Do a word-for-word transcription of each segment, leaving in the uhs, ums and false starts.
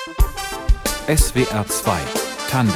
S W R zwei Tandem.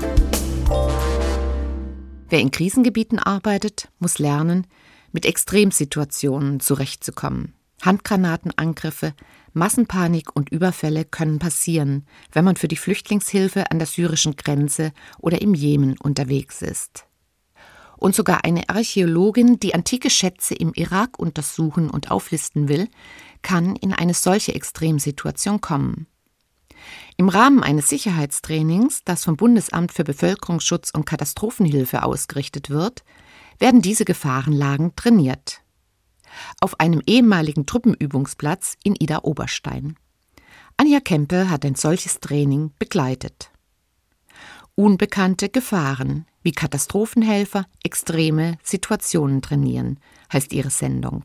Wer in Krisengebieten arbeitet, muss lernen, mit Extremsituationen zurechtzukommen. Handgranatenangriffe, Massenpanik und Überfälle können passieren, wenn man für die Flüchtlingshilfe an der syrischen Grenze oder im Jemen unterwegs ist. Und sogar eine Archäologin, die antike Schätze im Irak untersuchen und auflisten will, kann in eine solche Extremsituation kommen. Im Rahmen eines Sicherheitstrainings, das vom Bundesamt für Bevölkerungsschutz und Katastrophenhilfe ausgerichtet wird, werden diese Gefahrenlagen trainiert. Auf einem ehemaligen Truppenübungsplatz in Idar-Oberstein. Anja Kempe hat ein solches Training begleitet. Unbekannte Gefahren, wie Katastrophenhelfer extreme Situationen trainieren, heißt ihre Sendung.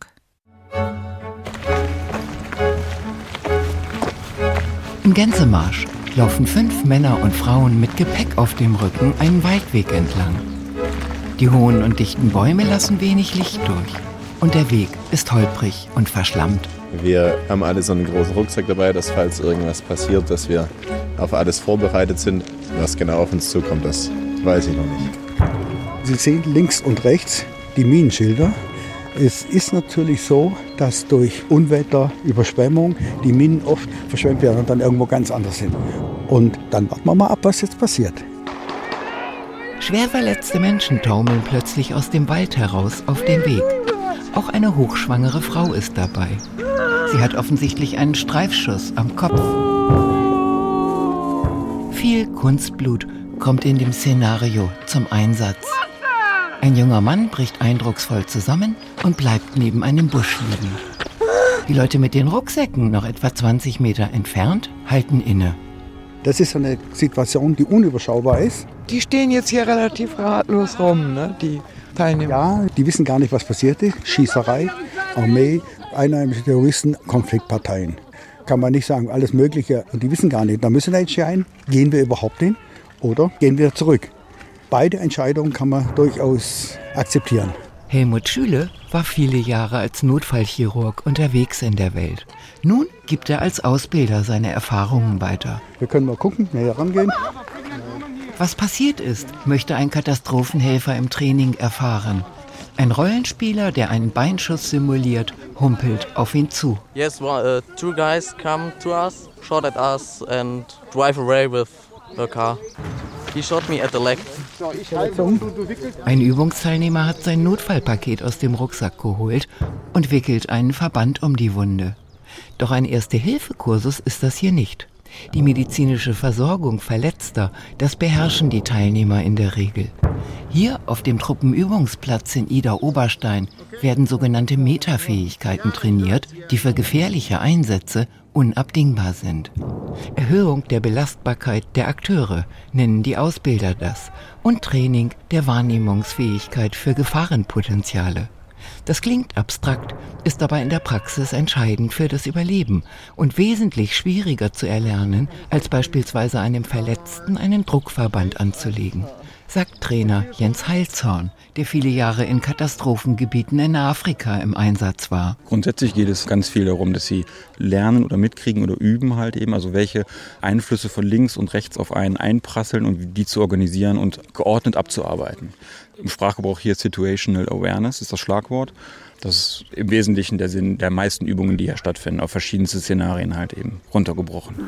Im Gänsemarsch laufen fünf Männer und Frauen mit Gepäck auf dem Rücken einen Waldweg entlang. Die hohen und dichten Bäume lassen wenig Licht durch und der Weg ist holprig und verschlammt. Wir haben alle so einen großen Rucksack dabei, dass falls irgendwas passiert, dass wir auf alles vorbereitet sind. Was genau auf uns zukommt, das weiß ich noch nicht. Sie sehen links und rechts die Minenschilder. Es ist natürlich so, dass durch Unwetter, Überschwemmung die Minen oft verschwemmt werden und dann irgendwo ganz anders sind. Und dann warten wir mal ab, was jetzt passiert. Schwer verletzte Menschen taumeln plötzlich aus dem Wald heraus auf den Weg. Auch eine hochschwangere Frau ist dabei. Sie hat offensichtlich einen Streifschuss am Kopf. Viel Kunstblut kommt in dem Szenario zum Einsatz. Ein junger Mann bricht eindrucksvoll zusammen und bleibt neben einem Busch liegen. Die Leute mit den Rucksäcken, noch etwa zwanzig Meter entfernt, halten inne. Das ist eine Situation, die unüberschaubar ist. Die stehen jetzt hier relativ ratlos rum, ne? Die Teilnehmer. Ja, die wissen gar nicht, was passiert ist. Schießerei, Armee, einheimische Terroristen, Konfliktparteien. Kann man nicht sagen, alles Mögliche. Und die wissen gar nicht. Da müssen wir entscheiden, gehen wir überhaupt hin oder gehen wir zurück. Beide Entscheidungen kann man durchaus akzeptieren. Helmut Schüle war viele Jahre als Notfallchirurg unterwegs in der Welt. Nun gibt er als Ausbilder seine Erfahrungen weiter. Wir können mal gucken, näher rangehen. Was passiert ist, möchte ein Katastrophenhelfer im Training erfahren. Ein Rollenspieler, der einen Beinschuss simuliert, humpelt auf ihn zu. Yes, well, uh, two guys come to us, shot at us and drive away with the car. He shot me at the leg. Ein Übungsteilnehmer hat sein Notfallpaket aus dem Rucksack geholt und wickelt einen Verband um die Wunde. Doch ein Erste-Hilfe-Kursus ist das hier nicht. Die medizinische Versorgung Verletzter, das beherrschen die Teilnehmer in der Regel. Hier auf dem Truppenübungsplatz in Idar-Oberstein werden sogenannte Metafähigkeiten trainiert, die für gefährliche Einsätze unabdingbar sind. Erhöhung der Belastbarkeit der Akteure nennen die Ausbilder das und Training der Wahrnehmungsfähigkeit für Gefahrenpotenziale. Das klingt abstrakt, ist aber in der Praxis entscheidend für das Überleben und wesentlich schwieriger zu erlernen, als beispielsweise einem Verletzten einen Druckverband anzulegen, sagt Trainer Jens Heilzorn, der viele Jahre in Katastrophengebieten in Afrika im Einsatz war. Grundsätzlich geht es ganz viel darum, dass sie lernen oder mitkriegen oder üben halt eben, also welche Einflüsse von links und rechts auf einen einprasseln und die zu organisieren und geordnet abzuarbeiten. Im Sprachgebrauch hier Situational Awareness ist das Schlagwort. Das ist im Wesentlichen der Sinn der meisten Übungen, die hier stattfinden, auf verschiedenste Szenarien halt eben runtergebrochen.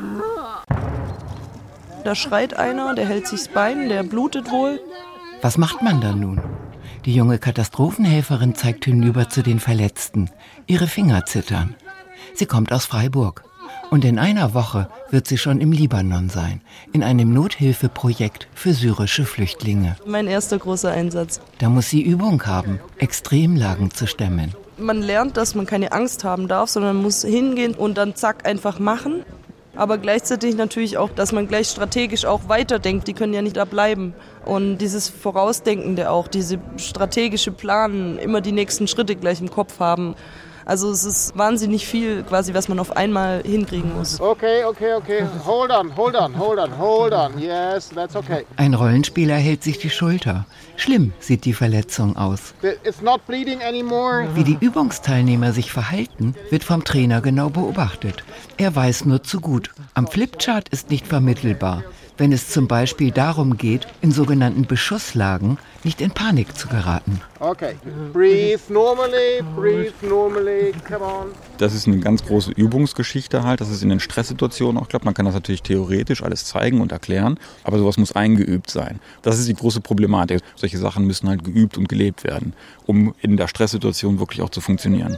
Da schreit einer, der hält sich das Bein, der blutet wohl. Was macht man dann nun? Die junge Katastrophenhelferin zeigt hinüber zu den Verletzten. Ihre Finger zittern. Sie kommt aus Freiburg. Und in einer Woche wird sie schon im Libanon sein, in einem Nothilfeprojekt für syrische Flüchtlinge. Mein erster großer Einsatz. Da muss sie Übung haben, Extremlagen zu stemmen. Man lernt, dass man keine Angst haben darf, sondern man muss hingehen und dann zack einfach machen. Aber gleichzeitig natürlich auch, dass man gleich strategisch auch weiterdenkt. Die können ja nicht da bleiben. Und dieses Vorausdenkende auch, diese strategische Planen, immer die nächsten Schritte gleich im Kopf haben. Also es ist wahnsinnig viel quasi, was man auf einmal hinkriegen muss. Okay, okay, okay. Hold on, hold on, hold on, hold on. Yes, that's okay. Ein Rollenspieler hält sich die Schulter. Schlimm sieht die Verletzung aus. It's not bleeding anymore. Wie die Übungsteilnehmer sich verhalten, wird vom Trainer genau beobachtet. Er weiß nur zu gut. Am Flipchart ist nicht vermittelbar, wenn es zum Beispiel darum geht, in sogenannten Beschusslagen nicht in Panik zu geraten. Okay, breathe normally, breathe normally, come on. Das ist eine ganz große Übungsgeschichte halt, dass es in den Stresssituationen auch klappt. Man kann das natürlich theoretisch alles zeigen und erklären, aber sowas muss eingeübt sein. Das ist die große Problematik. Solche Sachen müssen halt geübt und gelebt werden, um in der Stresssituation wirklich auch zu funktionieren.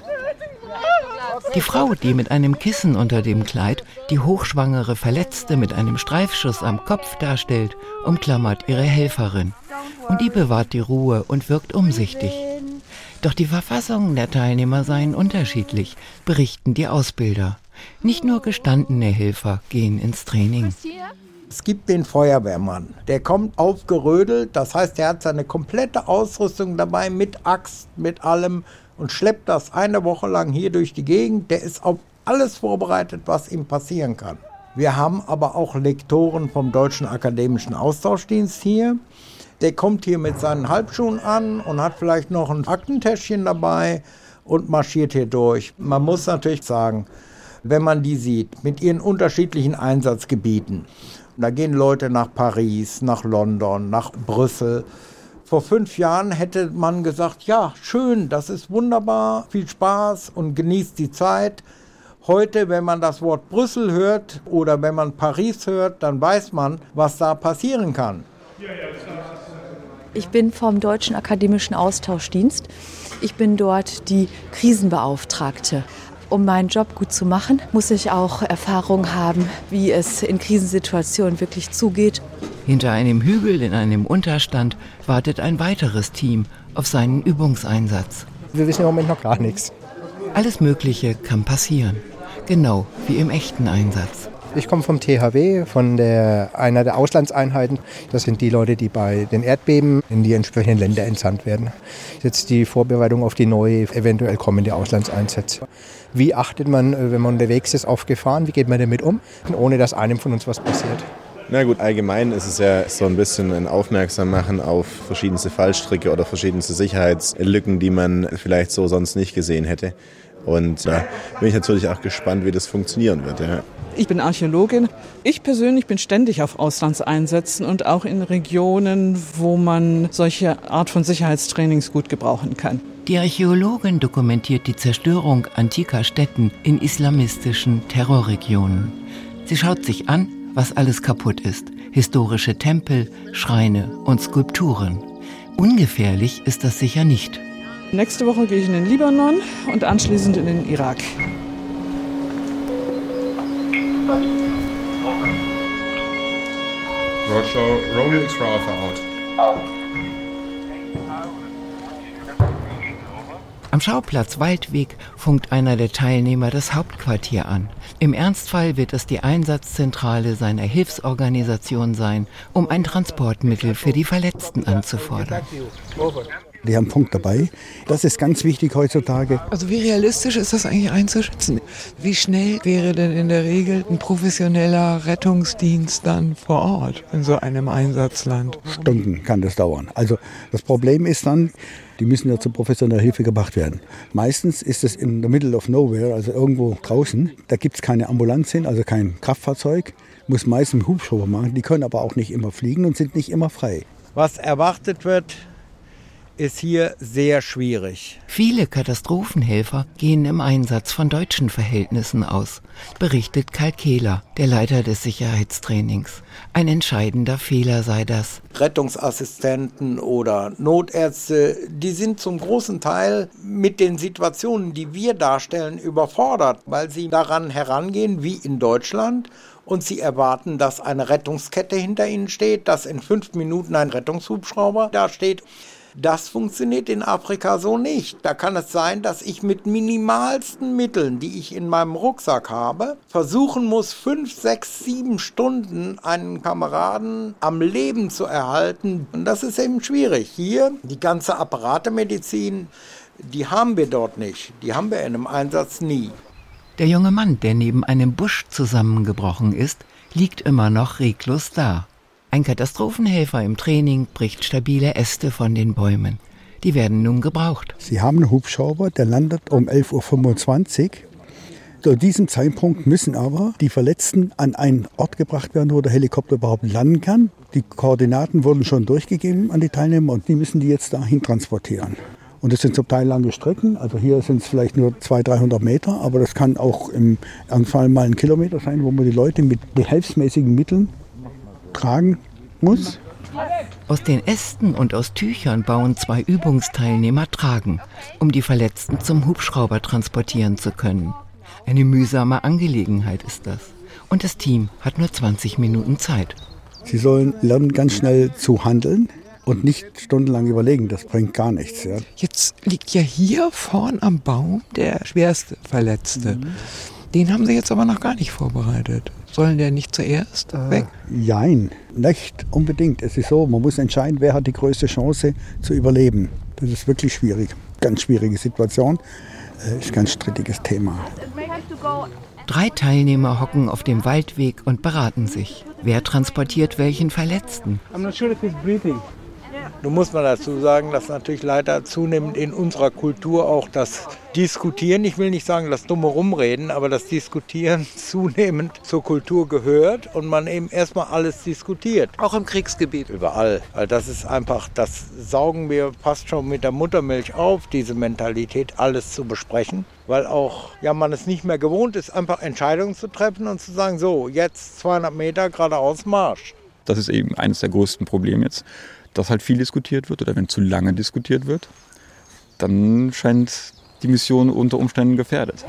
Die Frau, die mit einem Kissen unter dem Kleid die hochschwangere Verletzte mit einem Streifschuss am Kopf darstellt, umklammert ihre Helferin. Und die bewahrt die Ruhe und wirkt umsichtig. Doch die Verfassungen der Teilnehmer seien unterschiedlich, berichten die Ausbilder. Nicht nur gestandene Helfer gehen ins Training. Es gibt den Feuerwehrmann, der kommt aufgerödelt, das heißt, er hat seine komplette Ausrüstung dabei mit Axt, mit allem und schleppt das eine Woche lang hier durch die Gegend. Der ist auf alles vorbereitet, was ihm passieren kann. Wir haben aber auch Lektoren vom Deutschen Akademischen Austauschdienst hier. Der kommt hier mit seinen Halbschuhen an und hat vielleicht noch ein Aktentäschchen dabei und marschiert hier durch. Man muss natürlich sagen, wenn man die sieht, mit ihren unterschiedlichen Einsatzgebieten, da gehen Leute nach Paris, nach London, nach Brüssel. Vor fünf Jahren hätte man gesagt, ja, schön, das ist wunderbar, viel Spaß und genießt die Zeit. Heute, wenn man das Wort Brüssel hört oder wenn man Paris hört, dann weiß man, was da passieren kann. Ich bin vom Deutschen Akademischen Austauschdienst. Ich bin dort die Krisenbeauftragte. Um meinen Job gut zu machen, muss ich auch Erfahrung haben, wie es in Krisensituationen wirklich zugeht. Hinter einem Hügel in einem Unterstand wartet ein weiteres Team auf seinen Übungseinsatz. Wir wissen im Moment noch gar nichts. Alles Mögliche kann passieren, genau wie im echten Einsatz. Ich komme vom T H W, von der, einer der Auslandseinheiten. Das sind die Leute, die bei den Erdbeben in die entsprechenden Länder entsandt werden. Jetzt die Vorbereitung auf die neue, eventuell kommende Auslandseinsätze. Wie achtet man, wenn man unterwegs ist, auf Gefahren? Wie geht man damit um, ohne dass einem von uns was passiert? Na gut, allgemein ist es ja so ein bisschen ein Aufmerksam machen auf verschiedenste Fallstricke oder verschiedenste Sicherheitslücken, die man vielleicht so sonst nicht gesehen hätte. Und da bin ich natürlich auch gespannt, wie das funktionieren wird. Ja. Ich bin Archäologin. Ich persönlich bin ständig auf Auslandseinsätzen und auch in Regionen, wo man solche Art von Sicherheitstrainings gut gebrauchen kann. Die Archäologin dokumentiert die Zerstörung antiker Städten in islamistischen Terrorregionen. Sie schaut sich an, was alles kaputt ist. Historische Tempel, Schreine und Skulpturen. Ungefährlich ist das sicher nicht. Nächste Woche gehe ich in den Libanon und anschließend in den Irak. Roger, rolling twelve out. Am Schauplatz Waldweg funkt einer der Teilnehmer das Hauptquartier an. Im Ernstfall wird es die Einsatzzentrale seiner Hilfsorganisation sein, um ein Transportmittel für die Verletzten anzufordern. Die haben Funk dabei. Das ist ganz wichtig heutzutage. Also wie realistisch ist das eigentlich einzuschätzen? Wie schnell wäre denn in der Regel ein professioneller Rettungsdienst dann vor Ort in so einem Einsatzland? Stunden kann das dauern. Also das Problem ist dann, die müssen ja zur professioneller Hilfe gebracht werden. Meistens ist es in the middle of nowhere, also irgendwo draußen. Da gibt es keine Ambulanz hin, also kein Kraftfahrzeug. Muss meistens einen Hubschrauber machen. Die können aber auch nicht immer fliegen und sind nicht immer frei. Was erwartet wird, ist hier sehr schwierig. Viele Katastrophenhelfer gehen im Einsatz von deutschen Verhältnissen aus, berichtet Karl Kehler, der Leiter des Sicherheitstrainings. Ein entscheidender Fehler sei das. Rettungsassistenten oder Notärzte, die sind zum großen Teil mit den Situationen, die wir darstellen, überfordert, weil sie daran herangehen wie in Deutschland. Und sie erwarten, dass eine Rettungskette hinter ihnen steht, dass in fünf Minuten ein Rettungshubschrauber da steht. Das funktioniert in Afrika so nicht. Da kann es sein, dass ich mit minimalsten Mitteln, die ich in meinem Rucksack habe, versuchen muss, fünf, sechs, sieben Stunden einen Kameraden am Leben zu erhalten. Und das ist eben schwierig. Hier die ganze Apparatemedizin, Die haben wir dort nicht. Die haben wir in einem Einsatz nie. Der junge Mann, der neben einem Busch zusammengebrochen ist, liegt immer noch reglos da. Ein Katastrophenhelfer im Training bricht stabile Äste von den Bäumen. Die werden nun gebraucht. Sie haben einen Hubschrauber, der landet um elf Uhr fünfundzwanzig. Zu diesem Zeitpunkt müssen aber die Verletzten an einen Ort gebracht werden, wo der Helikopter überhaupt landen kann. Die Koordinaten wurden schon durchgegeben an die Teilnehmer und die müssen die jetzt dahin transportieren. Und das sind zum Teil lange Strecken, also hier sind es vielleicht nur zweihundert, dreihundert Meter, aber das kann auch im Ernstfall mal ein Kilometer sein, wo man die Leute mit behelfsmäßigen Mitteln tragen muss. Aus den Ästen und aus Tüchern bauen zwei Übungsteilnehmer Tragen, um die Verletzten zum Hubschrauber transportieren zu können. Eine mühsame Angelegenheit ist das. Und das Team hat nur zwanzig Minuten Zeit. Sie sollen lernen, ganz schnell zu handeln. Und nicht stundenlang überlegen, das bringt gar nichts. Ja. Jetzt liegt ja hier vorn am Baum der schwerste Verletzte. Mhm. Den haben Sie jetzt aber noch gar nicht vorbereitet. Sollen der nicht zuerst äh, weg? Jein, nicht unbedingt. Es ist so, man muss entscheiden, wer hat die größte Chance zu überleben. Das ist wirklich schwierig. Ganz schwierige Situation. Das ist ein ganz strittiges Thema. Drei Teilnehmer hocken auf dem Waldweg und beraten sich. Wer transportiert welchen Verletzten? I'm not sure if he's breathing. Nun muss man dazu sagen, dass natürlich leider zunehmend in unserer Kultur auch das Diskutieren, ich will nicht sagen das dumme Rumreden, aber das Diskutieren zunehmend zur Kultur gehört und man eben erstmal alles diskutiert. Auch im Kriegsgebiet? Überall. Weil das ist einfach, das saugen wir fast schon mit der Muttermilch auf, diese Mentalität, alles zu besprechen. Weil auch ja, man es nicht mehr gewohnt ist, einfach Entscheidungen zu treffen und zu sagen, so, jetzt zweihundert Meter geradeaus Marsch. Das ist eben eines der größten Probleme jetzt, dass halt viel diskutiert wird oder wenn zu lange diskutiert wird, dann scheint die Mission unter Umständen gefährdet.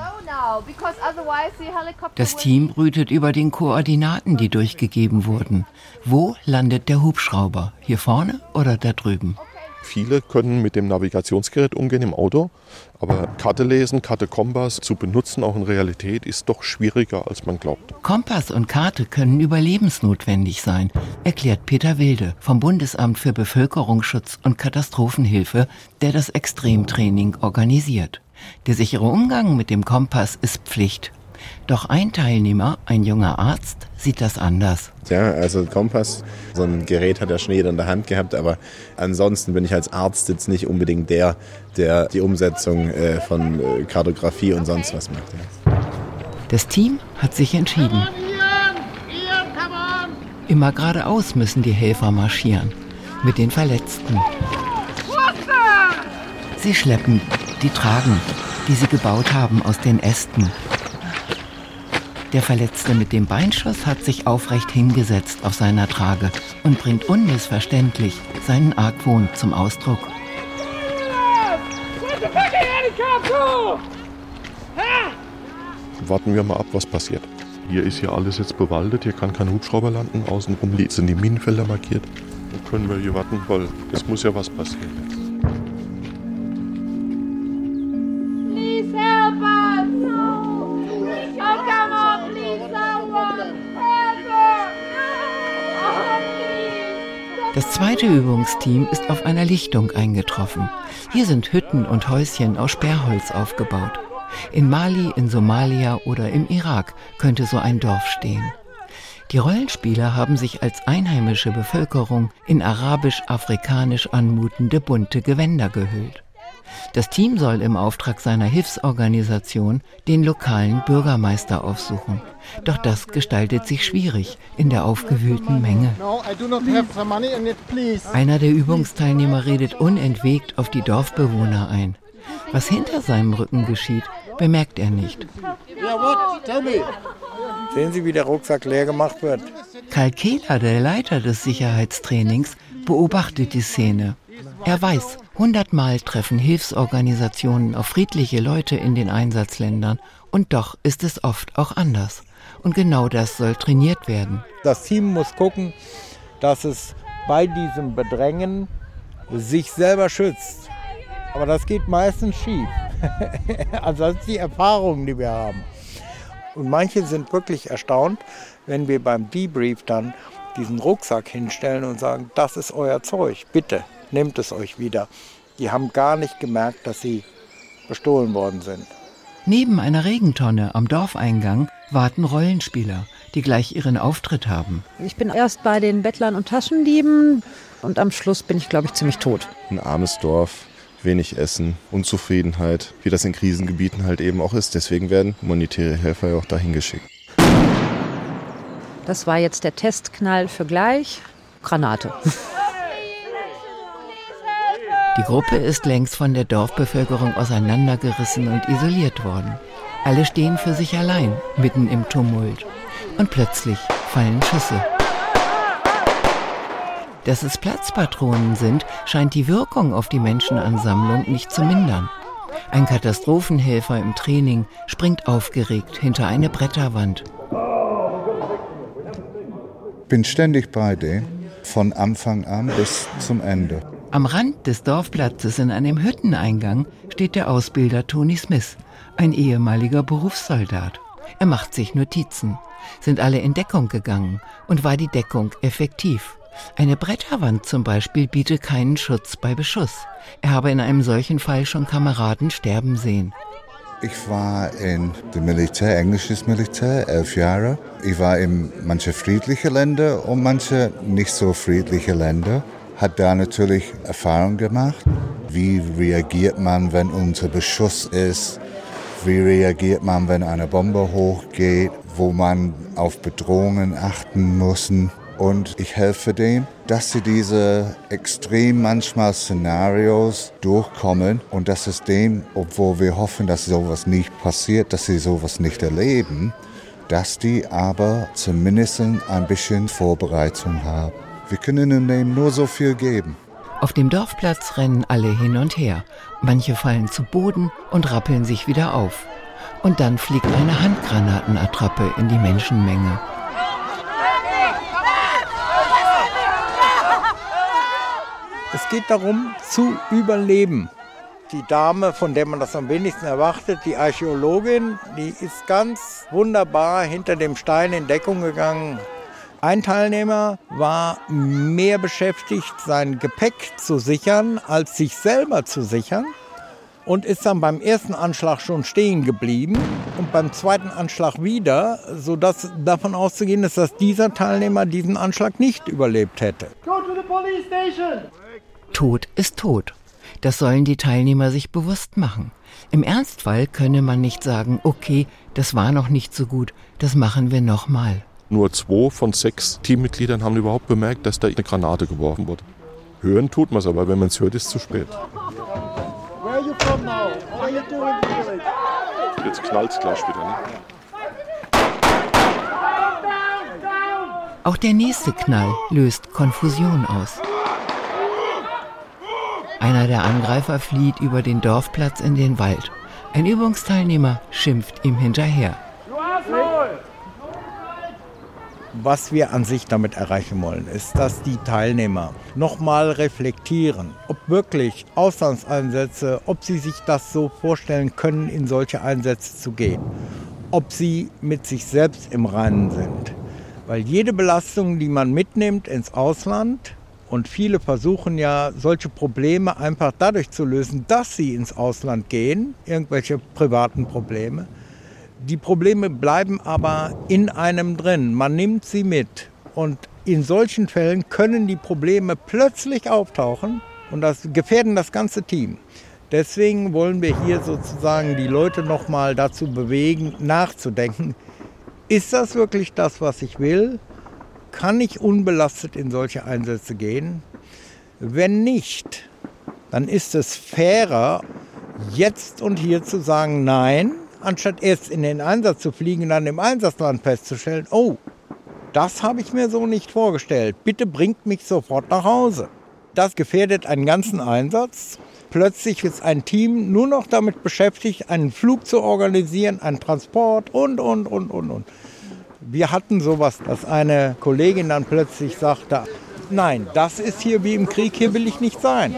Das Team brütet über den Koordinaten, die durchgegeben wurden. Wo landet der Hubschrauber? Hier vorne oder da drüben? Viele können mit dem Navigationsgerät umgehen im Auto, aber Karte lesen, Karte Kompass zu benutzen, auch in Realität, ist doch schwieriger, als man glaubt. Kompass und Karte können überlebensnotwendig sein, erklärt Peter Wilde vom Bundesamt für Bevölkerungsschutz und Katastrophenhilfe, der das Extremtraining organisiert. Der sichere Umgang mit dem Kompass ist Pflicht. Doch ein Teilnehmer, ein junger Arzt, sieht das anders. Ja, also Kompass, so ein Gerät hat der Schneider in der Hand gehabt, aber ansonsten bin ich als Arzt jetzt nicht unbedingt der, der die Umsetzung äh, von äh, Kartografie und sonst was macht. Ja. Das Team hat sich entschieden. Immer geradeaus müssen die Helfer marschieren, mit den Verletzten. Sie schleppen die Tragen, die sie gebaut haben, aus den Ästen. Der Verletzte mit dem Beinschuss hat sich aufrecht hingesetzt auf seiner Trage und bringt unmissverständlich seinen Argwohn zum Ausdruck. Warten wir mal ab, was passiert. Hier ist ja alles jetzt bewaldet, hier kann kein Hubschrauber landen, außenrum sind die Minenfelder markiert. Dann können wir hier warten, weil es muss ja was passieren jetzt. Das zweite Übungsteam ist auf einer Lichtung eingetroffen. Hier sind Hütten und Häuschen aus Sperrholz aufgebaut. In Mali, in Somalia oder im Irak könnte so ein Dorf stehen. Die Rollenspieler haben sich als einheimische Bevölkerung in arabisch-afrikanisch anmutende bunte Gewänder gehüllt. Das Team soll im Auftrag seiner Hilfsorganisation den lokalen Bürgermeister aufsuchen. Doch das gestaltet sich schwierig in der aufgewühlten Menge. Einer der Übungsteilnehmer redet unentwegt auf die Dorfbewohner ein. Was hinter seinem Rücken geschieht, bemerkt er nicht. Sehen Sie, wie der Rucksack leer gemacht wird? Karl Kehler, der Leiter des Sicherheitstrainings, beobachtet die Szene. Er weiß, hundertmal treffen Hilfsorganisationen auf friedliche Leute in den Einsatzländern und doch ist es oft auch anders. Und genau das soll trainiert werden. Das Team muss gucken, dass es bei diesem Bedrängen sich selber schützt. Aber das geht meistens schief. Also das ist die Erfahrung, die wir haben. Und manche sind wirklich erstaunt, wenn wir beim Debrief dann diesen Rucksack hinstellen und sagen, das ist euer Zeug, bitte. Nehmt es euch wieder. Die haben gar nicht gemerkt, dass sie bestohlen worden sind. Neben einer Regentonne am Dorfeingang warten Rollenspieler, die gleich ihren Auftritt haben. Ich bin erst bei den Bettlern und Taschendieben und am Schluss bin ich, glaube ich, ziemlich tot. Ein armes Dorf, wenig Essen, Unzufriedenheit, wie das in Krisengebieten halt eben auch ist. Deswegen werden humanitäre Helfer ja auch dahin geschickt. Das war jetzt der Testknall für gleich. Granate. Die Gruppe ist längst von der Dorfbevölkerung auseinandergerissen und isoliert worden. Alle stehen für sich allein, mitten im Tumult. Und plötzlich fallen Schüsse. Dass es Platzpatronen sind, scheint die Wirkung auf die Menschenansammlung nicht zu mindern. Ein Katastrophenhelfer im Training springt aufgeregt hinter eine Bretterwand. Bin ständig bei denen, von Anfang an bis zum Ende. Am Rand des Dorfplatzes in einem Hütteneingang steht der Ausbilder Tony Smith, ein ehemaliger Berufssoldat. Er macht sich Notizen. Sind alle in Deckung gegangen und war die Deckung effektiv? Eine Bretterwand zum Beispiel bietet keinen Schutz bei Beschuss. Er habe in einem solchen Fall schon Kameraden sterben sehen. Ich war in dem Militär, englisches Militär, elf Jahre. Ich war in manche friedliche Länder und manche nicht so friedliche Länder. Hat da natürlich Erfahrung gemacht. Wie reagiert man, wenn unter Beschuss ist? Wie reagiert man, wenn eine Bombe hochgeht? Wo man auf Bedrohungen achten muss. Und ich helfe denen, dass sie diese extrem manchmal Szenarios durchkommen und dass es denen, obwohl wir hoffen, dass sowas nicht passiert, dass sie sowas nicht erleben, dass die aber zumindest ein bisschen Vorbereitung haben. Wir können ihnen nur so viel geben. Auf dem Dorfplatz rennen alle hin und her. Manche fallen zu Boden und rappeln sich wieder auf. Und dann fliegt eine Handgranatenattrappe in die Menschenmenge. Es geht darum, zu überleben. Die Dame, von der man das am wenigsten erwartet, die Archäologin, die ist ganz wunderbar hinter dem Stein in Deckung gegangen. Ein Teilnehmer war mehr beschäftigt, sein Gepäck zu sichern, als sich selber zu sichern und ist dann beim ersten Anschlag schon stehen geblieben und beim zweiten Anschlag wieder, sodass davon auszugehen ist, dass dieser Teilnehmer diesen Anschlag nicht überlebt hätte. Go to the police station! Tod ist tot. Das sollen die Teilnehmer sich bewusst machen. Im Ernstfall könne man nicht sagen, okay, das war noch nicht so gut, das machen wir nochmal. Nur zwei von sechs Teammitgliedern haben überhaupt bemerkt, dass da eine Granate geworfen wurde. Hören tut man es, aber wenn man es hört, ist es zu spät. Where are you from now? What are you doing here? Jetzt knallt es gleich wieder, ne? Auch der nächste Knall löst Konfusion aus. Einer der Angreifer flieht über den Dorfplatz in den Wald. Ein Übungsteilnehmer schimpft ihm hinterher. Was wir an sich damit erreichen wollen, ist, dass die Teilnehmer nochmal reflektieren, ob wirklich Auslandseinsätze, ob sie sich das so vorstellen können, in solche Einsätze zu gehen, ob sie mit sich selbst im Reinen sind. Weil jede Belastung, die man mitnimmt ins Ausland, und viele versuchen ja, solche Probleme einfach dadurch zu lösen, dass sie ins Ausland gehen, irgendwelche privaten Probleme. Die Probleme bleiben aber in einem drin. Man nimmt sie mit. Und in solchen Fällen können die Probleme plötzlich auftauchen und das gefährden das ganze Team. Deswegen wollen wir hier sozusagen die Leute noch mal dazu bewegen, nachzudenken. Ist das wirklich das, was ich will? Kann ich unbelastet in solche Einsätze gehen? Wenn nicht, dann ist es fairer, jetzt und hier zu sagen, nein, anstatt erst in den Einsatz zu fliegen und dann im Einsatzland festzustellen, oh, das habe ich mir so nicht vorgestellt, bitte bringt mich sofort nach Hause. Das gefährdet einen ganzen Einsatz. Plötzlich ist ein Team nur noch damit beschäftigt, einen Flug zu organisieren, einen Transport und, und, und, und, und. Wir hatten sowas, dass eine Kollegin dann plötzlich sagte, nein, das ist hier wie im Krieg, hier will ich nicht sein.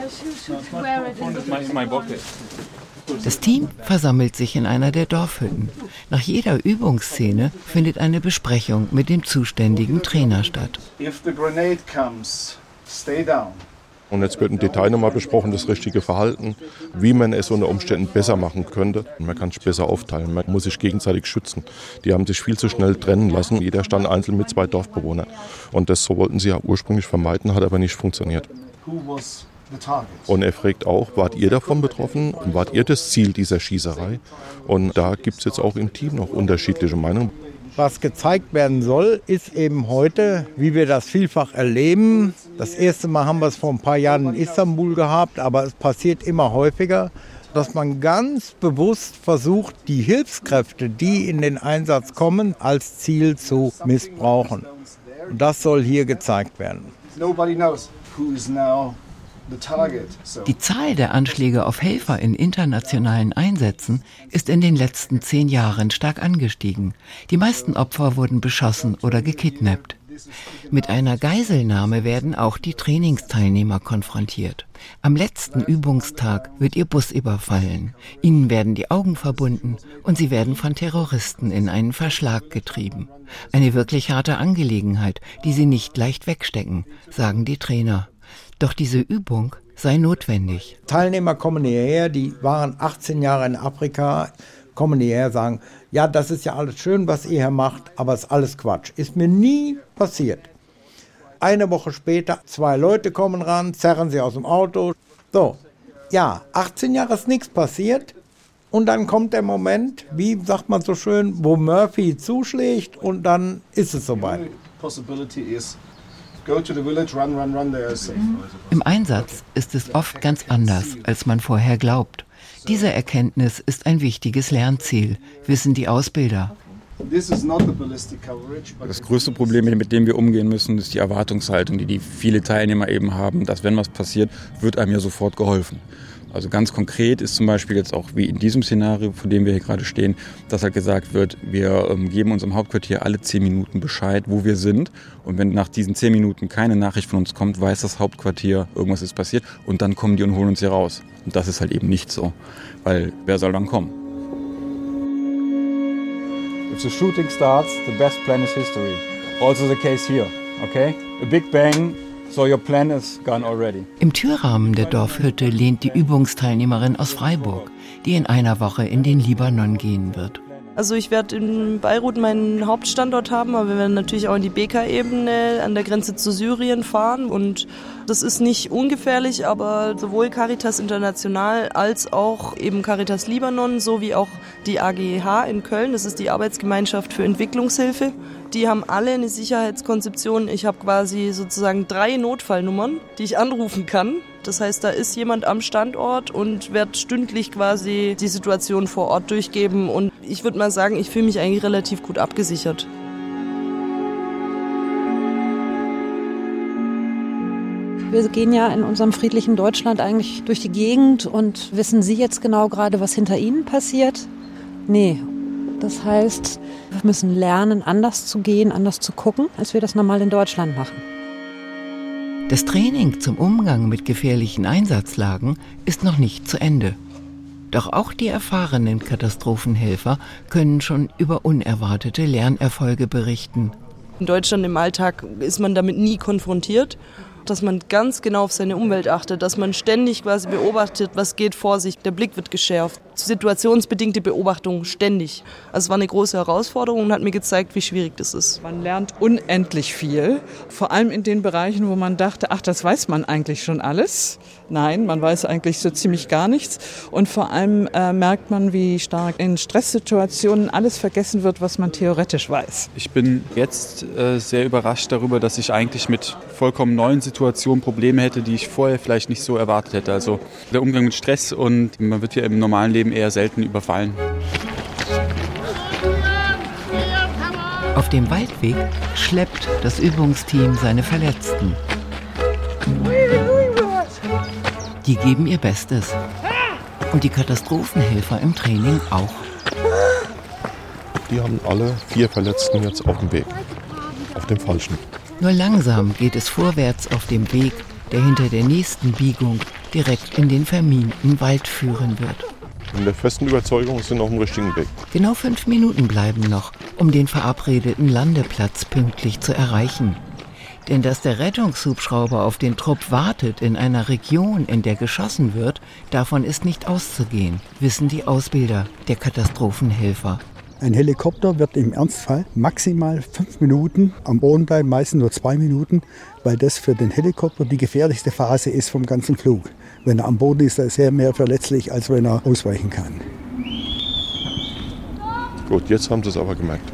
Das Team versammelt sich in einer der Dorfhütten. Nach jeder Übungsszene findet eine Besprechung mit dem zuständigen Trainer statt. If the grenade comes, stay down. Und jetzt wird im Detail nochmal besprochen, das richtige Verhalten, wie man es unter Umständen besser machen könnte. Man kann sich besser aufteilen, man muss sich gegenseitig schützen. Die haben sich viel zu schnell trennen lassen, jeder stand einzeln mit zwei Dorfbewohnern. Und das so wollten sie ja ursprünglich vermeiden, hat aber nicht funktioniert. Und er fragt auch, wart ihr davon betroffen? Wart ihr das Ziel dieser Schießerei? Und da gibt es jetzt auch im Team noch unterschiedliche Meinungen. Was gezeigt werden soll, ist eben heute, wie wir das vielfach erleben. Das erste Mal haben wir es vor ein paar Jahren in Istanbul gehabt, aber es passiert immer häufiger, dass man ganz bewusst versucht, die Hilfskräfte, die in den Einsatz kommen, als Ziel zu missbrauchen. Und das soll hier gezeigt werden. Nobody knows who is now the target. So. Die Zahl der Anschläge auf Helfer in internationalen Einsätzen ist in den letzten zehn Jahren stark angestiegen. Die meisten Opfer wurden beschossen oder gekidnappt. Mit einer Geiselnahme werden auch die Trainingsteilnehmer konfrontiert. Am letzten Übungstag wird ihr Bus überfallen. Ihnen werden die Augen verbunden und sie werden von Terroristen in einen Verschlag getrieben. Eine wirklich harte Angelegenheit, die sie nicht leicht wegstecken, sagen die Trainer. Doch diese Übung sei notwendig. Teilnehmer kommen hierher, die waren achtzehn Jahre in Afrika, kommen hierher, sagen, ja, das ist ja alles schön, was ihr hier macht, aber es ist alles Quatsch. Ist mir nie passiert. Eine Woche später, zwei Leute kommen ran, zerren sie aus dem Auto. So, ja, achtzehn Jahre ist nichts passiert. Und dann kommt der Moment, wie sagt man so schön, wo Murphy zuschlägt und dann ist es soweit. Im Einsatz ist es oft ganz anders, als man vorher glaubt. Diese Erkenntnis ist ein wichtiges Lernziel, wissen die Ausbilder. Das größte Problem, mit dem wir umgehen müssen, ist die Erwartungshaltung, die, die viele Teilnehmer eben haben, dass wenn was passiert, wird einem ja sofort geholfen. Also ganz konkret ist zum Beispiel jetzt auch wie in diesem Szenario, vor dem wir hier gerade stehen, dass halt gesagt wird, wir ähm, geben unserem Hauptquartier alle zehn Minuten Bescheid, wo wir sind. Und wenn nach diesen zehn Minuten keine Nachricht von uns kommt, weiß das Hauptquartier, irgendwas ist passiert. Und dann kommen die und holen uns hier raus. Und das ist halt eben nicht so, weil wer soll dann kommen? If the shooting starts, the best plan is history. Also the case here, okay? A big bang. So your plan is gone already. Im Türrahmen der Dorfhütte lehnt die Übungsteilnehmerin aus Freiburg, die in einer Woche in den Libanon gehen wird. Also ich werde in Beirut meinen Hauptstandort haben, aber wir werden natürlich auch in die Bekaa-Ebene an der Grenze zu Syrien fahren. Und das ist nicht ungefährlich, aber sowohl Caritas International als auch eben Caritas Libanon sowie auch die A G E H in Köln, das ist die Arbeitsgemeinschaft für Entwicklungshilfe, die haben alle eine Sicherheitskonzeption. Ich habe quasi sozusagen drei Notfallnummern, die ich anrufen kann. Das heißt, da ist jemand am Standort und wird stündlich quasi die Situation vor Ort durchgeben. Und ich würde mal sagen, ich fühle mich eigentlich relativ gut abgesichert. Wir gehen ja in unserem friedlichen Deutschland eigentlich durch die Gegend und wissen Sie jetzt genau gerade, was hinter Ihnen passiert? Nee. Das heißt, wir müssen lernen, anders zu gehen, anders zu gucken, als wir das normal in Deutschland machen. Das Training zum Umgang mit gefährlichen Einsatzlagen ist noch nicht zu Ende. Doch auch die erfahrenen Katastrophenhelfer können schon über unerwartete Lernerfolge berichten. In Deutschland im Alltag ist man damit nie konfrontiert, dass man ganz genau auf seine Umwelt achtet, dass man ständig quasi beobachtet, was geht vor sich. Der Blick wird geschärft. Situationsbedingte Beobachtung ständig. Also es war eine große Herausforderung und hat mir gezeigt, wie schwierig das ist. Man lernt unendlich viel, vor allem in den Bereichen, wo man dachte, ach, das weiß man eigentlich schon alles. Nein, man weiß eigentlich so ziemlich gar nichts. Und vor allem äh, merkt man, wie stark in Stresssituationen alles vergessen wird, was man theoretisch weiß. Ich bin jetzt äh, sehr überrascht darüber, dass ich eigentlich mit vollkommen neuen Situationen Probleme hätte, die ich vorher vielleicht nicht so erwartet hätte. Also der Umgang mit Stress, und man wird ja im normalen Leben eher selten überfallen. Auf dem Waldweg schleppt das Übungsteam seine Verletzten. Die geben ihr Bestes. Und die Katastrophenhelfer im Training auch. Die haben alle vier Verletzten jetzt auf dem Weg. Auf dem falschen. Nur langsam geht es vorwärts auf dem Weg, der hinter der nächsten Biegung direkt in den verminten Wald führen wird. In der festen Überzeugung sind wir auf dem richtigen Weg. Genau fünf Minuten bleiben noch, um den verabredeten Landeplatz pünktlich zu erreichen. Denn dass der Rettungshubschrauber auf den Trupp wartet in einer Region, in der geschossen wird, davon ist nicht auszugehen, wissen die Ausbilder der Katastrophenhelfer. Ein Helikopter wird im Ernstfall maximal fünf Minuten am Boden bleiben, meistens nur zwei Minuten, weil das für den Helikopter die gefährlichste Phase ist vom ganzen Flug. Wenn er am Boden ist, ist er mehr verletzlich, als wenn er ausweichen kann. Gut, jetzt haben Sie es aber gemerkt.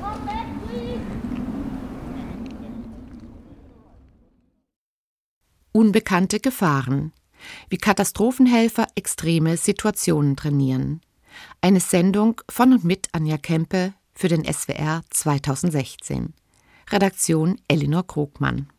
Unbekannte Gefahren. Wie Katastrophenhelfer extreme Situationen trainieren. Eine Sendung von und mit Anja Kempe für den S W R zweitausendsechzehn. Redaktion Elinor Krogmann.